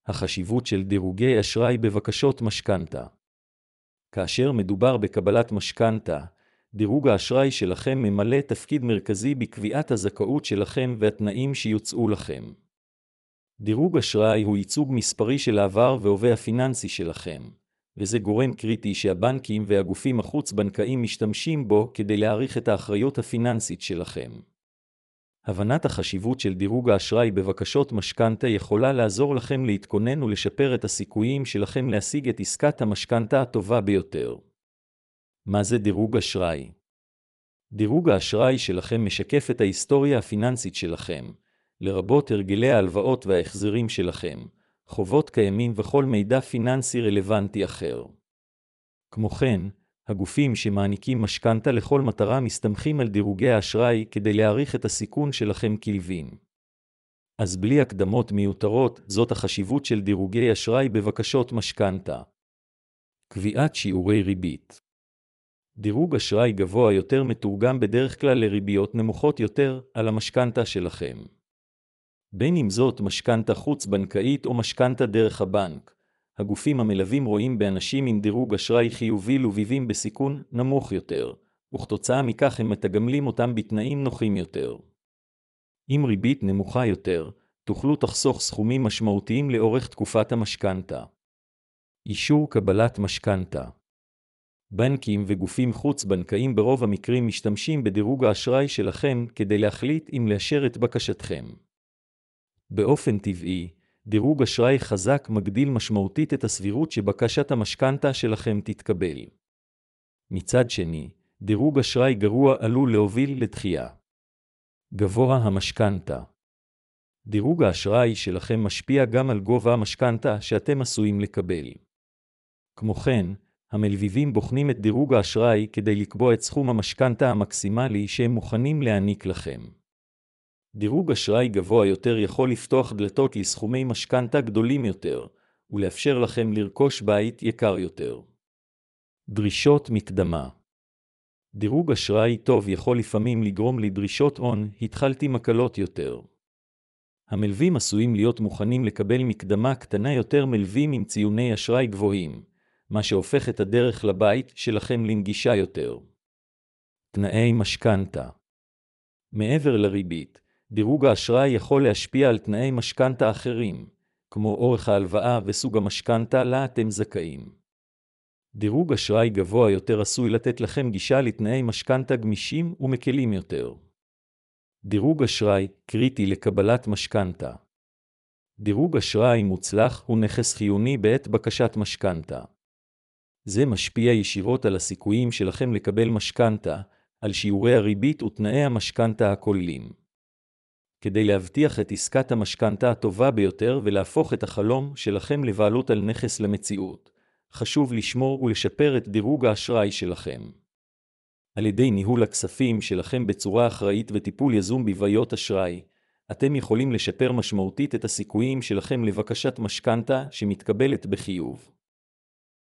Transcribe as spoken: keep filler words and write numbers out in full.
החשיבות של דירוגי אשראי בבקשות משכנתה. כאשר מדובר בקבלת משכנתה, דירוג האשראי שלכם ממלא תפקיד מרכזי בקביעת הזכאות שלכם והתנאים שיוצאו לכם. דירוג אשראי הוא ייצוג מספרי של העבר והווה הפיננסי שלכם, וזה גורם קריטי שהבנקים והגופים החוץ-בנקאיים משתמשים בו כדי להעריך את האחריות הפיננסית שלכם. הבנת החשיבות של דירוג האשראי בבקשות משכנתה יכולה לעזור לכם להתכונן ולשפר את הסיכויים שלכם להשיג את עסקת המשכנתה הטובה ביותר. מה זה דירוג אשראי? דירוג האשראי שלכם משקף את ההיסטוריה הפיננסית שלכם, לרבות הרגלי ההלוואות וההחזרים שלכם, חובות קיימים וכל מידע פיננסי רלוונטי אחר. כמו כן, הגופים שמעניקים משכנתה לכל מטרה מסתמכים על דירוגי האשראי כדי להעריך את הסיכון שלכם כלווים. אז בלי הקדמות מיותרות, זאת החשיבות של דירוגי אשראי בבקשות משכנתה. קביעת שיעורי ריבית. דירוג אשראי גבוה יותר מתורגם בדרך כלל לריביות נמוכות יותר על המשכנתה שלכם. בין אם זאת משכנתה חוץ-בנקאית או משכנתה דרך הבנק, הגופים המלווים רואים באנשים עם דירוג אשראי חיובי לווים בסיכון נמוך יותר, וכתוצאה מכך הם מתגמלים אותם בתנאים נוחים יותר. עם ריבית נמוכה יותר, תוכלו תחסוך סכומים משמעותיים לאורך תקופת המשכנתה. אישור קבלת משכנתה. בנקים וגופים חוץ-בנקאיים ברוב המקרים משתמשים בדירוג האשראי שלכם כדי להחליט אם לאשר את בקשתכם. באופן טבעי, דירוג אשראי חזק מגדיל משמעותית את הסבירות שבקשת המשכנתה שלכם תתקבל. מצד שני, דירוג אשראי גרוע עלול להוביל לדחייה. גבוה המשכנתה. דירוג האשראי שלכם משפיע גם על גובה המשכנתה שאתם עשויים לקבל. כמו כן, המלווים בוחנים את דירוג האשראי כדי לקבוע את סכום המשכנתה המקסימלי שהם מוכנים להעניק לכם. דירוג אשראי גבוה יותר יכול לפתוח דלתות לסכומי משכנתה גדולים יותר, ולאפשר לכם לרכוש בית יקר יותר. דרישות מקדמה. דירוג אשראי טוב יכול לפעמים לגרום לדרישות הון התחלתי מקלות יותר. המלווים עשויים להיות מוכנים לקבל מקדמה קטנה יותר מלווים עם ציוני אשראי גבוהים, מה שהופך את הדרך לבית שלכם לנגישה יותר. תנאי משכנתה. מעבר לריבית, דירוג האשראי יכול להשפיע על תנאי משכנתה אחרים, כמו אורך ההלוואה וסוג המשכנתה לה אתם זכאים. דירוג אשראי גבוה יותר עשוי לתת לכם גישה לתנאי משכנתה גמישים ומקלים יותר. דירוג אשראי קריטי לקבלת משכנתה. דירוג אשראי מוצלח הוא נכס חיוני בעת בקשת משכנתה. זה משפיע ישירות על הסיכויים שלכם לקבל משכנתה, על שיעורי הריבית ותנאי המשכנתה הכוללים. כדי להבטיח את עסקת המשכנתה הטובה ביותר ולהפוך את החלום שלכם לבעלות על נכס למציאות, חשוב לשמור ולשפר את דירוג האשראי שלכם. על ידי ניהול הכספים שלכם בצורה אחראית וטיפול יזום בבעיות אשראי, אתם יכולים לשפר משמעותית את הסיכויים שלכם לבקשת משכנתה שמתקבלת בחיוב.